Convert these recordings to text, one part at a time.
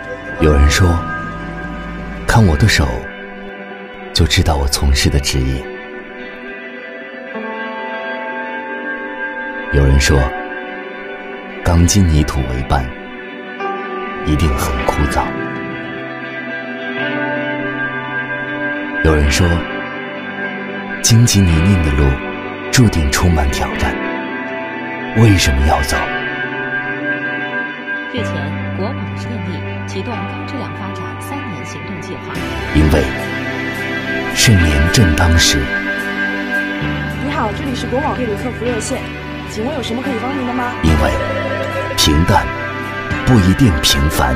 有人说，看我的手，就知道我从事的职业。有人说，钢筋泥土为伴，一定很枯燥。有人说，荆棘泥泞的路，注定充满挑战。为什么要走？ 日前，国网是电力启动高质量发展3年行动计划。 因为盛年正当时。 你好，这里是国网业主客服热线，请问有什么可以帮您的吗？ 因为平淡不一定平凡。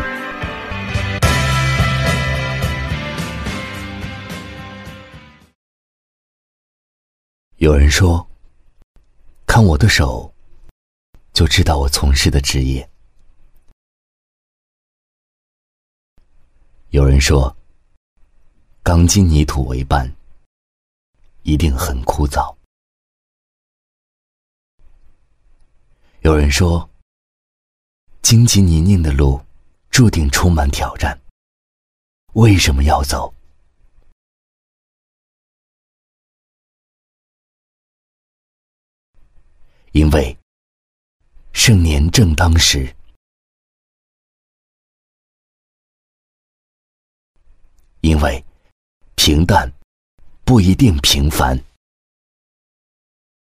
有人说，看我的手，就知道我从事的职业。有人说，钢筋泥土为伴，一定很枯燥。有人说，荆棘泥泞的路，注定充满挑战。为什么要走？因为盛年正当时。因为平淡不一定平凡。